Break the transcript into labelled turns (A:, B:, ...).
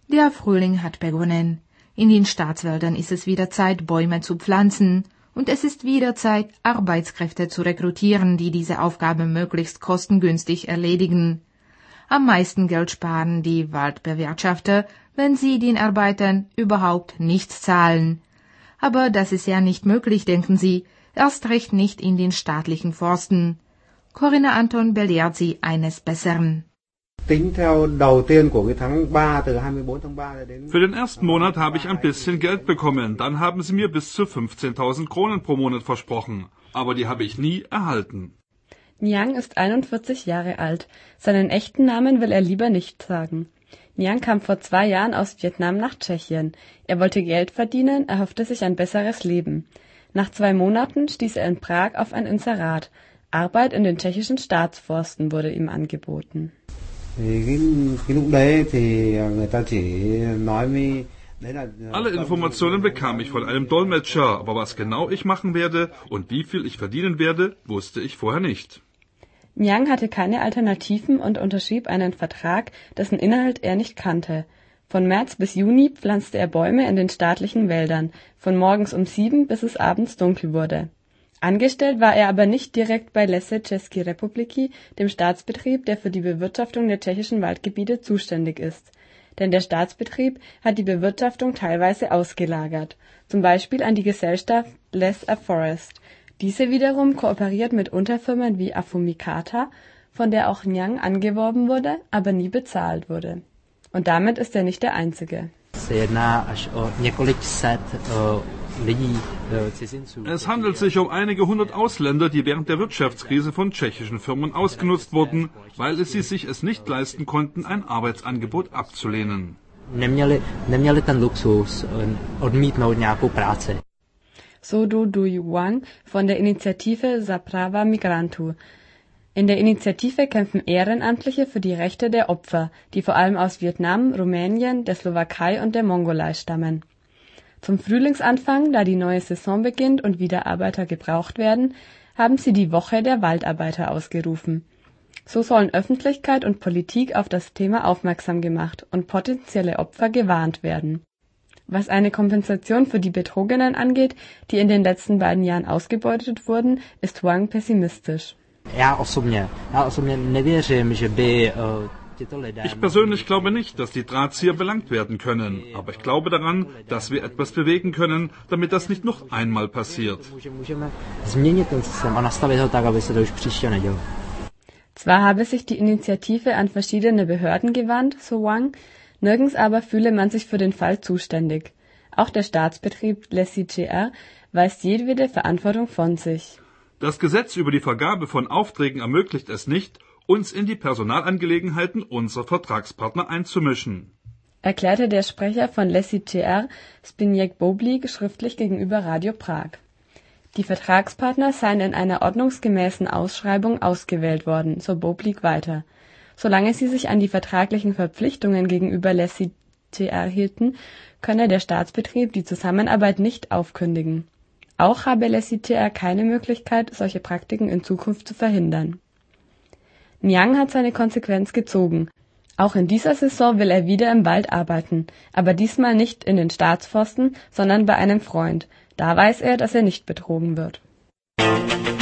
A: Der Frühling hat begonnen. In den Staatswäldern ist es wieder Zeit, Bäume zu pflanzen. Und es ist wieder Zeit, Arbeitskräfte zu rekrutieren, die diese Aufgabe möglichst kostengünstig erledigen. Am meisten Geld sparen die Waldbewirtschafter, wenn sie den Arbeitern überhaupt nichts zahlen. Aber das ist ja nicht möglich, denken sie, erst recht nicht in den staatlichen Forsten. Corinna Anton belehrt sie eines Besseren.
B: Für den ersten Monat habe ich ein bisschen Geld bekommen. Dann haben sie mir bis zu 15.000 Kronen pro Monat versprochen. Aber die habe ich nie erhalten.
C: Niang ist 41 Jahre alt. Seinen echten Namen will er lieber nicht sagen. Niang kam vor 2 Jahren aus Vietnam nach Tschechien. Er wollte Geld verdienen, erhoffte sich ein besseres Leben. Nach 2 Monaten stieß er in Prag auf ein Inserat. Arbeit in den tschechischen Staatsforsten wurde ihm angeboten.
B: Alle Informationen bekam ich von einem Dolmetscher, aber was genau ich machen werde und wie viel ich verdienen werde, wusste ich vorher nicht.
C: Niang hatte keine Alternativen und unterschrieb einen Vertrag, dessen Inhalt er nicht kannte. Von März bis Juni pflanzte er Bäume in den staatlichen Wäldern, von morgens um 7 bis es abends dunkel wurde. Angestellt war er aber nicht direkt bei Lesy České republiky, dem Staatsbetrieb, der für die Bewirtschaftung der tschechischen Waldgebiete zuständig ist. Denn der Staatsbetrieb hat die Bewirtschaftung teilweise ausgelagert, zum Beispiel an die Gesellschaft Les Forest. Diese wiederum kooperiert mit Unterfirmen wie Affumicata, von der auch Niang angeworben wurde, aber nie bezahlt wurde. Und damit ist er nicht der Einzige.
B: Es handelt sich um einige 100 Ausländer, die während der Wirtschaftskrise von tschechischen Firmen ausgenutzt wurden, weil sie sich es nicht leisten konnten, ein Arbeitsangebot abzulehnen.
C: So Du Wang von der Initiative Zaprava Migrantu. In der Initiative kämpfen Ehrenamtliche für die Rechte der Opfer, die vor allem aus Vietnam, Rumänien, der Slowakei und der Mongolei stammen. Zum Frühlingsanfang, da die neue Saison beginnt und wieder Arbeiter gebraucht werden, haben sie die Woche der Waldarbeiter ausgerufen. So sollen Öffentlichkeit und Politik auf das Thema aufmerksam gemacht und potenzielle Opfer gewarnt werden. Was eine Kompensation für die Betrogenen angeht, die in den letzten 2 Jahren ausgebeutet wurden, ist Wang pessimistisch.
B: Ich persönlich glaube nicht, dass die Drahtzieher belangt werden können, aber ich glaube daran, dass wir etwas bewegen können, damit das nicht noch einmal passiert.
C: Zwar habe sich die Initiative an verschiedene Behörden gewandt, so Wang, nirgends aber fühle man sich für den Fall zuständig. Auch der Staatsbetrieb Lesy GR weist jedwede Verantwortung von sich.
B: Das Gesetz über die Vergabe von Aufträgen ermöglicht es nicht, uns in die Personalangelegenheiten unserer Vertragspartner einzumischen,
C: erklärte der Sprecher von Lesy GR, Zbigniew Boblik, schriftlich gegenüber Radio Prag. Die Vertragspartner seien in einer ordnungsgemäßen Ausschreibung ausgewählt worden, so Boblik weiter. Solange sie sich an die vertraglichen Verpflichtungen gegenüber Lesy GR hielten, könne der Staatsbetrieb die Zusammenarbeit nicht aufkündigen. Auch habe Lesy GR keine Möglichkeit, solche Praktiken in Zukunft zu verhindern. Niang hat seine Konsequenz gezogen. Auch in dieser Saison will er wieder im Wald arbeiten, aber diesmal nicht in den Staatsforsten, sondern bei einem Freund. Da weiß er, dass er nicht betrogen wird.